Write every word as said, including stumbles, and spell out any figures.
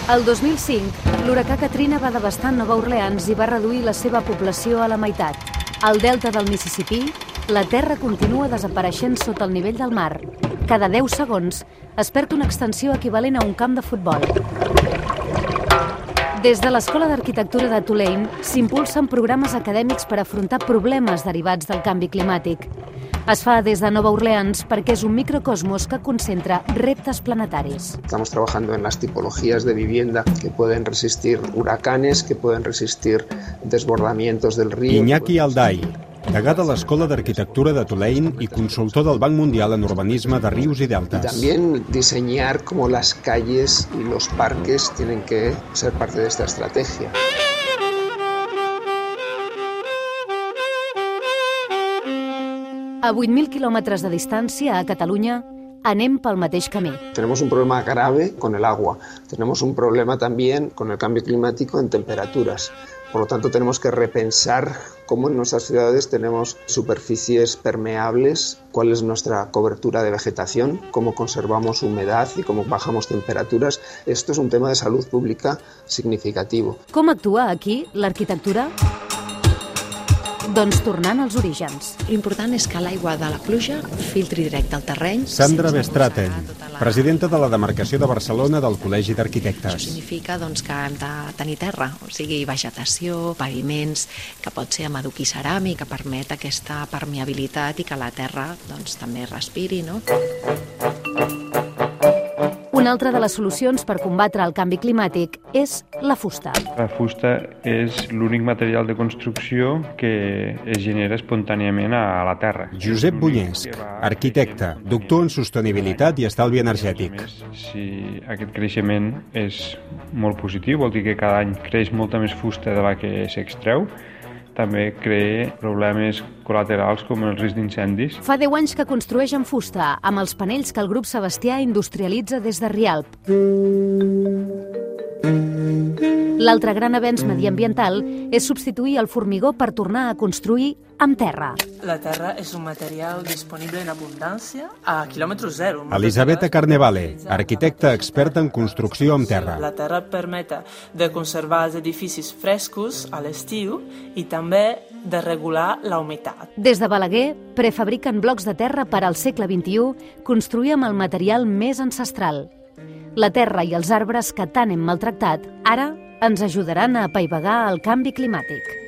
El dos mil cinc, l'huracà Katrina va devastar Nova Orleans i va reduir la seva població a la meitat. Al delta del Mississipí, la terra continua desapareixent sota el nivell del mar. Cada deu segons es perd una extensió equivalent a un camp de futbol. Des de l'Escola d'Arquitectura de Tulane s'impulsen programes acadèmics per afrontar problemes derivats del canvi climàtic. Es fa des de Nova Orleans perquè és un microcosmos que concentra reptes planetaris. Estamos trabajando en las tipologías de vivienda que pueden resistir huracanes, que pueden resistir desbordamientos del río. Iñaki Alday, degà de l'Escola d'Arquitectura de Tulane i consultor del Banc Mundial en urbanisme de rius i deltes. También diseñar cómo las calles y los parques tienen que ser parte de esta estrategia. A vuit mil quilòmetres de distància, a Catalunya, anem pel mateix camí. Tenemos un problema grave con el agua. Tenemos un problema también con el cambio climático en temperaturas. Por lo tanto, tenemos que repensar cómo en nuestras ciudades tenemos superficies permeables, cuál es nuestra cobertura de vegetación, cómo conservamos humedad y cómo bajamos temperaturas. Esto es un tema de salud pública significativo. Com actua aquí l'arquitectura? Doncs tornant als orígens. L'important és que l'aigua de la pluja filtri directe al terreny. Sandra Bestraten, presidenta de la demarcació de Barcelona del Col·legi d'Arquitectes. Això significa doncs, que hem de tenir terra, o sigui, vegetació, paviments, que pot ser amb adoquí ceràmic, que permet aquesta permeabilitat i que la terra doncs, també respiri, no? Una altra de les solucions per combatre el canvi climàtic és la fusta. La fusta és l'únic material de construcció que es genera espontàniament a la terra. Josep Bunyesc, arquitecte, doctor en sostenibilitat i estalvi energètic. Si aquest creixement és molt positiu, vol dir que cada any creix molta més fusta de la que s'extreu, també crea problemes col·laterals com el risc d'incendis. Fa deu anys que construeix amb fusta, amb els panells que el grup Sebastià industrialitza des de Rialp. L'altre gran avenç mediambiental és substituir el formigó per tornar a construir amb terra. La terra és un material disponible en abundància a quilòmetre zero. Elisabetta Carnevale, arquitecta experta en construcció amb terra. La terra permet de conservar els edificis frescos a l'estiu i també de regular la humitat. Des de Balaguer prefabriquen blocs de terra per al segle vint-i-u construir amb el material més ancestral. La terra i els arbres que tant hem maltractat ara ens ajudaran a apaivagar el canvi climàtic.